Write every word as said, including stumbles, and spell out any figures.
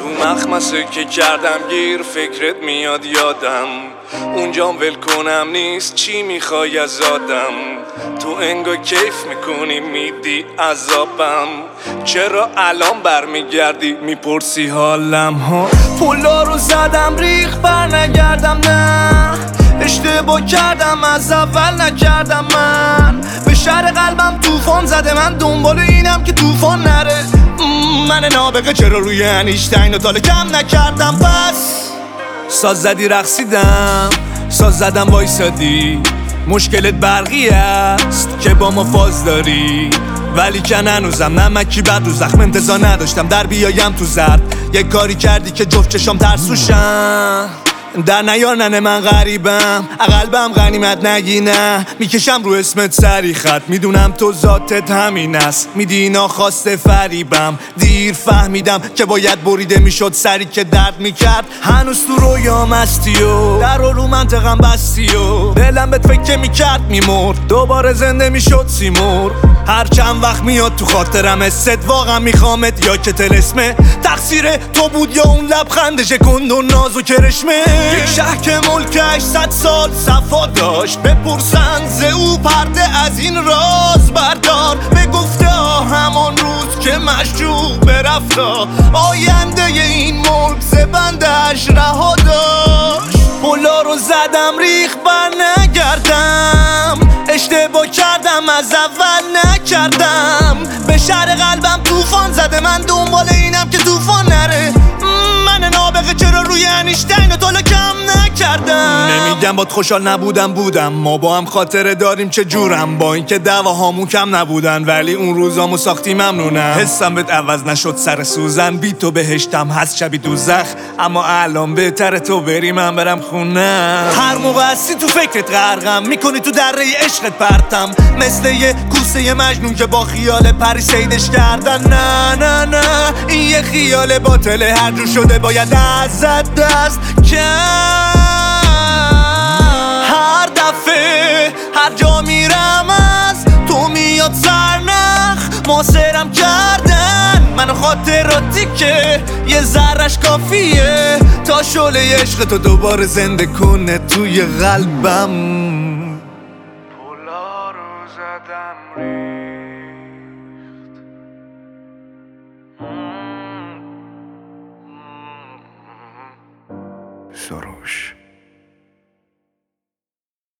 تو مخمسه که کردم گیر فکرت میاد یادم، اونجام ول کنم نیست چی میخوای از آدم. تو انگا کیف میکنی میدی عذابم، چرا الان برمیگردی میپرسی حالم ها. پولا رو زدم ریخ بر نگردم، نه اشتباه کردم از اول نکردم. من به شهر قلبم توفان زده، من دنبال اینم که توفان نره. من نابغه چرا روی انیشتین و تاله کم نکردم. پس ساز زدی رقصیدم، ساز زدم وایسادی. مشکلت برقی است که با ما فاز داری، ولی که هنوزم نمکی بد رو زخم انتظار نداشتم در بیایم تو زرد. یک کاری کردی که جفت چشام ترسوشم، در نیار ننه من غریبم، قلبم غنیمت نگی نه. میکشم رو اسمت سری خط، میدونم تو ذاتت همین است. میدی ناخواسته فریبم، دیر فهمیدم که باید بریده میشد سری که درد میکرد. هنوز تو رویام هستی و در رو منطقم بستی و دلم بهت فکر میکرد میمرد، دوباره زنده میشد سیمور. هر چند وقت میاد تو خاطرم است، واقعا میخوامت یا که تلسمه. تقصیر تو بود یا اون لبخندش کند و ناز و کرشمه. یک شهر که ملک هشتصد سال صفا داشت، بپرسن ز او پرده از این راز بردار. به گفته همان روز که مشجوع برفتا، آینده این ملک ز بندش رها داشت. پولا رو زدم ریخ بر نگردم، اشتباه کردم از اول نکردم. به شهر قلبم توفان زده، من دنبال اینم که توفان نره. من نابغه چرا روی انیشتین و تالا کم نکردم. نمیگم بات خوشحال نبودم، بودم ما با هم خاطره داریم چه جورم. با اینکه دعواهامون کم نبودن ولی اون روزامو ساختی ممنونم. حسم بهت عوض نشد سر سوزن، بی تو بهشتم هست شبی دوزخ. اما الان بهتره تو بری من برم خونم. هر موقع هستی تو فکرت غرقم، میکنی تو دره عشقت پرتم، مثل یه کوسه مجنون که با خیال پری سیدش کردن. نه نه نه این یه خیال باطله، هر جور شده باید ازت دست کرد. هر دفعه هر جا میرم از تو میاد سرنخ، محاصرم کردن منو خاطراتی که یه ذرش کافیه تا شعله عشق تو دوباره زنده کنه توی قلبم. پولا رو زدم ریخت. سروش